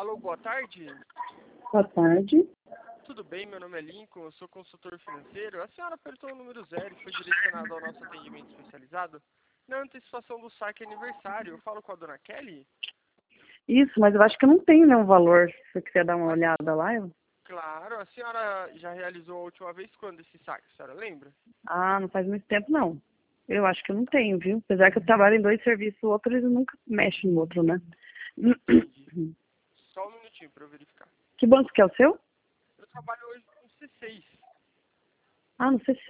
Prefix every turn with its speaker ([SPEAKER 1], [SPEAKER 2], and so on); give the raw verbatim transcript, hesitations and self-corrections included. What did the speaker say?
[SPEAKER 1] Alô, boa tarde.
[SPEAKER 2] Boa tarde.
[SPEAKER 1] Tudo bem? Meu nome é Lincoln, eu sou consultor financeiro. A senhora apertou o número zero e foi direcionada ao nosso atendimento especializado na antecipação do saque aniversário. Eu falo com a dona Kelly?
[SPEAKER 2] Isso, mas eu acho que não tem nenhum valor. Se você quiser dar uma
[SPEAKER 1] Mas,
[SPEAKER 2] olhada lá, eu...
[SPEAKER 1] claro, a senhora já realizou a última vez quando esse saque, a senhora lembra?
[SPEAKER 2] Ah, não faz muito tempo, não. Eu acho que eu não tenho, viu? Apesar que eu trabalho em dois serviços, o outro eles nunca mexem no outro, né?
[SPEAKER 1] Entendi. Só um minutinho para eu verificar.
[SPEAKER 2] Que banco que é o seu?
[SPEAKER 1] Eu trabalho hoje com C seis.
[SPEAKER 2] Ah, não sei se